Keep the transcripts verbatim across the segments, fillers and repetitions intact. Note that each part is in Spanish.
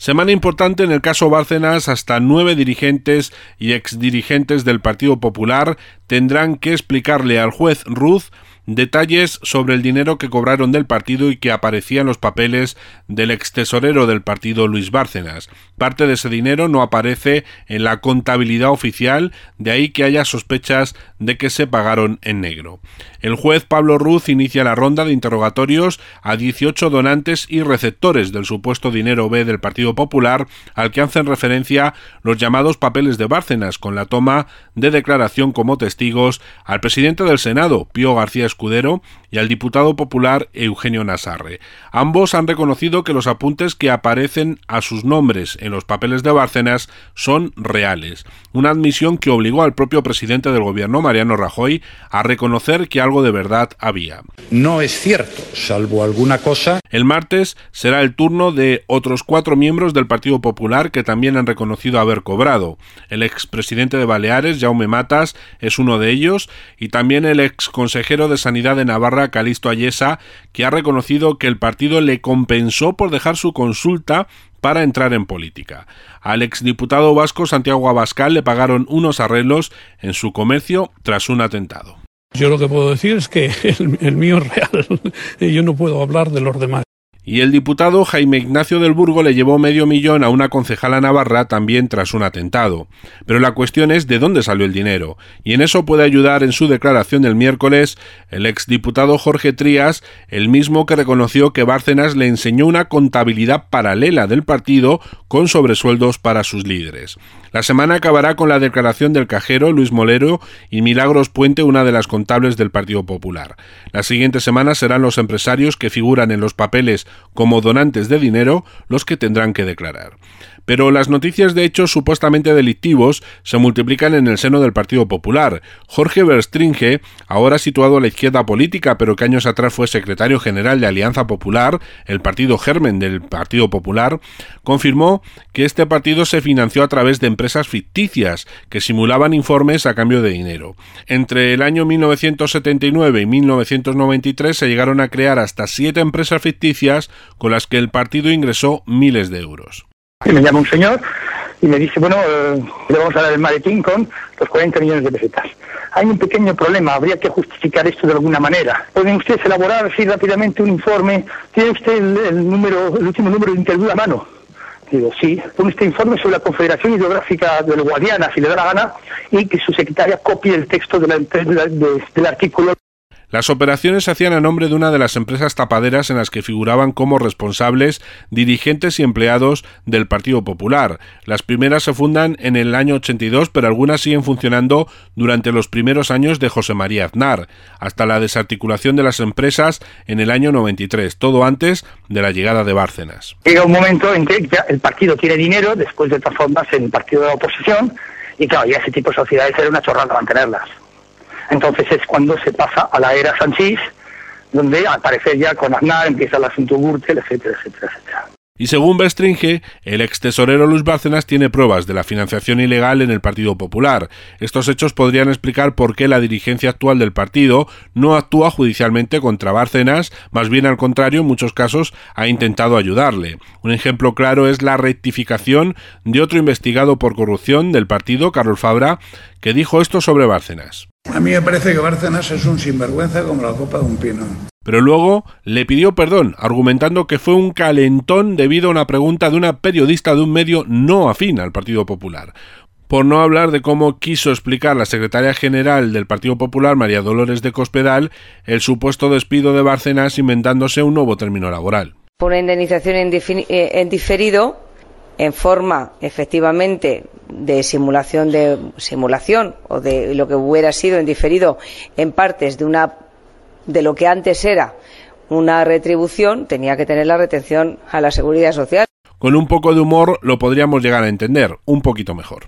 Semana importante en el caso Bárcenas. Hasta nueve dirigentes y exdirigentes del Partido Popular tendrán que explicarle al juez Ruz detalles sobre el dinero que cobraron del partido y que aparecía en los papeles del extesorero del partido, Luis Bárcenas. Parte de ese dinero no aparece en la contabilidad oficial, de ahí que haya sospechas de que se pagaron en negro. El juez Pablo Ruz inicia la ronda de interrogatorios a dieciocho donantes y receptores del supuesto dinero B del Partido Popular, al que hacen referencia los llamados papeles de Bárcenas, con la toma de declaración como testigos al presidente del Senado, Pío García Escudero, y al diputado popular Eugenio Nasarre. Ambos han reconocido que los apuntes que aparecen a sus nombres en los papeles de Bárcenas son reales, una admisión que obligó al propio presidente del gobierno, Mariano Rajoy, a reconocer que algo de verdad había. No es cierto, salvo alguna cosa. El martes será el turno de otros cuatro miembros del Partido Popular que también han reconocido haber cobrado. El expresidente de Baleares, Jaume Matas, es uno de ellos, y también el exconsejero de Sanidad de Navarra, Calixto Ayesa, que ha reconocido que el partido le compensó por dejar su consulta para entrar en política. Al exdiputado vasco Santiago Abascal le pagaron unos arreglos en su comercio tras un atentado. Yo lo que puedo decir es que el, el mío es real, yo no puedo hablar de los demás. Y el diputado Jaime Ignacio del Burgo le llevó medio millón a una concejala navarra también tras un atentado. Pero la cuestión es de dónde salió el dinero, y en eso puede ayudar en su declaración del miércoles el exdiputado Jorge Trías, el mismo que reconoció que Bárcenas le enseñó una contabilidad paralela del partido con sobresueldos para sus líderes. La semana acabará con la declaración del cajero Luis Molero y Milagros Puente, una de las contables del Partido Popular. Las siguientes semanas serán los empresarios que figuran en los papeles como donantes de dinero los que tendrán que declarar. Pero las noticias de hechos supuestamente delictivos se multiplican en el seno del Partido Popular. Jorge Verstringe, ahora situado a la izquierda política, pero que años atrás fue secretario general de Alianza Popular, el partido germen del Partido Popular, confirmó que este partido se financió a través de empresas ficticias que simulaban informes a cambio de dinero. Entre el año mil novecientos setenta y nueve y mil novecientos noventa y tres se llegaron a crear hasta siete empresas ficticias con las que el partido ingresó miles de euros. Y me llama un señor y me dice, bueno, eh, le vamos a dar el maletín con los cuarenta millones de pesetas. Hay un pequeño problema, habría que justificar esto de alguna manera. ¿Pueden ustedes elaborar así rápidamente un informe? ¿Tiene usted el, el número, el último número de interview a mano? Digo, sí. Pone este informe sobre la Confederación Hidrográfica del Guadiana, si le da la gana, y que su secretaria copie el texto de la, de la, de, del artículo. Las operaciones se hacían a nombre de una de las empresas tapaderas en las que figuraban como responsables dirigentes y empleados del Partido Popular. Las primeras se fundan en el año ochenta y dos, pero algunas siguen funcionando durante los primeros años de José María Aznar, hasta la desarticulación de las empresas en el año noventa y tres, todo antes de la llegada de Bárcenas. Llega un momento en que ya el partido tiene dinero después de transformarse en partido de la oposición, y claro, ya ese tipo de sociedades era una chorrada mantenerlas. Entonces es cuando se pasa a la era Sanchís, donde al parecer ya con Aznar empieza el asunto Gürtel, etcétera, etcétera, etcétera. Y según Verstringe, el extesorero Luis Bárcenas tiene pruebas de la financiación ilegal en el Partido Popular. Estos hechos podrían explicar por qué la dirigencia actual del partido no actúa judicialmente contra Bárcenas, más bien al contrario, en muchos casos ha intentado ayudarle. Un ejemplo claro es la rectificación de otro investigado por corrupción del partido, Carlos Fabra, que dijo esto sobre Bárcenas. A mí me parece que Bárcenas es un sinvergüenza como la copa de un pino. Pero luego le pidió perdón, argumentando que fue un calentón debido a una pregunta de una periodista de un medio no afín al Partido Popular. Por no hablar de cómo quiso explicar la secretaria general del Partido Popular, María Dolores de Cospedal, el supuesto despido de Bárcenas inventándose un nuevo término laboral. Por una indemnización en, difin- eh, en diferido, en forma efectivamente de simulación de simulación o de lo que hubiera sido en diferido en partes de una de lo que antes era una retribución, tenía que tener la retención a la Seguridad Social. Con un poco de humor lo podríamos llegar a entender, un poquito mejor.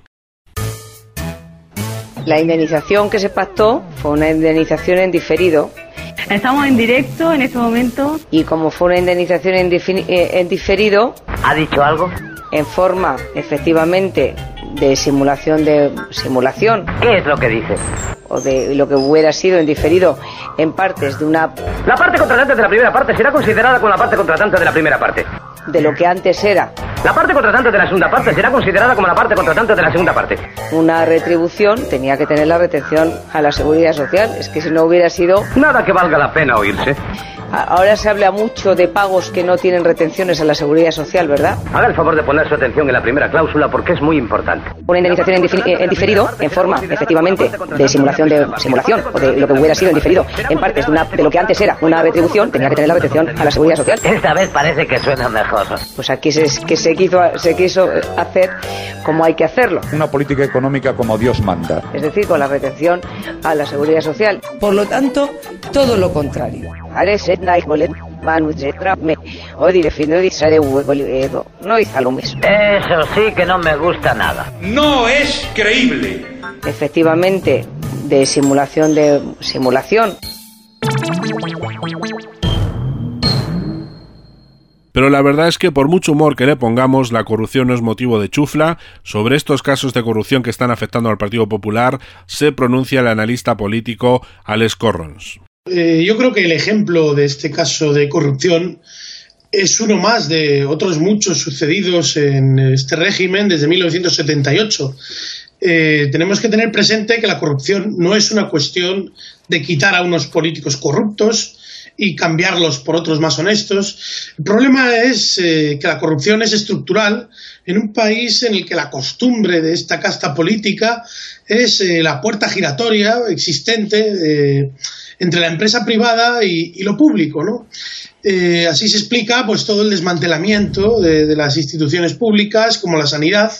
La indemnización que se pactó fue una indemnización en diferido. Estamos en directo en este momento. Y como fue una indemnización en, difin- eh, en diferido... ¿Ha dicho algo? En forma, efectivamente, de simulación de simulación. ¿Qué es lo que dice? O de lo que hubiera sido en diferido en partes de una... La parte contratante de la primera parte será considerada como la parte contratante de la primera parte. De lo que antes era La parte contratante de la segunda parte será considerada como la parte contratante de la segunda parte. Una retribución tenía que tener la retención a la seguridad social. Es que si no hubiera sido... Nada que valga la pena oírse. Ahora se habla mucho de pagos que no tienen retenciones a la seguridad social, ¿verdad? Haga el favor de poner su atención en la primera cláusula porque es muy importante. Una indemnización en, difi- en diferido, en forma, efectivamente, de simulación de simulación o de lo que hubiera sido en diferido, en partes de, una, de lo que antes era una retribución, tenía que tener la retención a la seguridad social. Esta vez parece que suena mejor. Pues aquí se, que se quiso, se quiso hacer como hay que hacerlo. Una política económica como Dios manda. Es decir, con la retención a la seguridad social. Por lo tanto, todo lo contrario. No hizo lo mismo. Eso sí que no me gusta nada. No es creíble. Efectivamente, de simulación de simulación. Pero la verdad es que por mucho humor que le pongamos, la corrupción no es motivo de chufla. Sobre estos casos de corrupción que están afectando al Partido Popular se pronuncia el analista político Alex Corrons. Eh, yo creo que el ejemplo de este caso de corrupción es uno más de otros muchos sucedidos en este régimen desde mil novecientos setenta y ocho. Eh, tenemos que tener presente que la corrupción no es una cuestión de quitar a unos políticos corruptos y cambiarlos por otros más honestos. El problema es eh, que la corrupción es estructural en un país en el que la costumbre de esta casta política es eh, la puerta giratoria existente eh, entre la empresa privada y, y lo público, ¿no? Eh, así se explica pues todo el desmantelamiento de, de las instituciones públicas como la sanidad,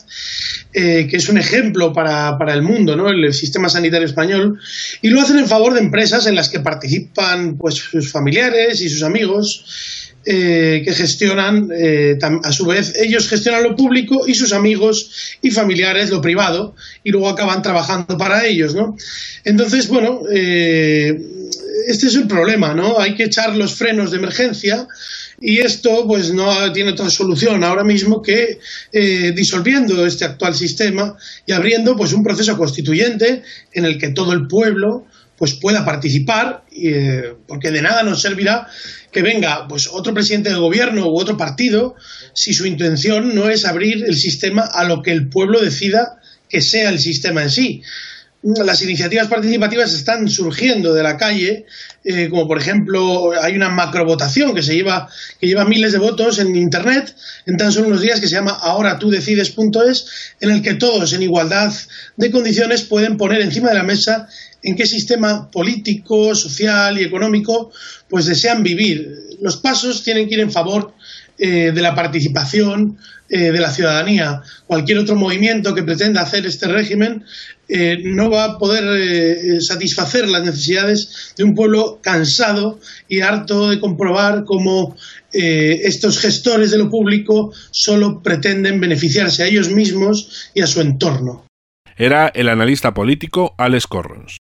eh, que es un ejemplo para, para el mundo, ¿no? El sistema sanitario español, y lo hacen en favor de empresas en las que participan pues sus familiares y sus amigos, eh, que gestionan eh, a su vez ellos gestionan lo público y sus amigos y familiares lo privado, y luego acaban trabajando para ellos, ¿no? Entonces, bueno, eh, este es el problema, ¿no? Hay que echar los frenos de emergencia y esto pues no tiene otra solución ahora mismo que eh, disolviendo este actual sistema y abriendo pues un proceso constituyente en el que todo el pueblo pues pueda participar, eh, porque de nada nos servirá que venga pues otro presidente de gobierno u otro partido si su intención no es abrir el sistema a lo que el pueblo decida que sea el sistema en sí. Las iniciativas participativas están surgiendo de la calle, eh, como por ejemplo hay una macrovotación que se lleva que lleva miles de votos en internet en tan solo unos días, que se llama ahora tú decides punto es, en el que todos en igualdad de condiciones pueden poner encima de la mesa en qué sistema político, social y económico pues desean vivir. Los pasos tienen que ir en favor eh, de la participación eh, de la ciudadanía. Cualquier otro movimiento que pretenda hacer este régimen eh, no va a poder eh, satisfacer las necesidades de un pueblo cansado y harto de comprobar cómo eh, estos gestores de lo público solo pretenden beneficiarse a ellos mismos y a su entorno. Era el analista político Alex Corrons.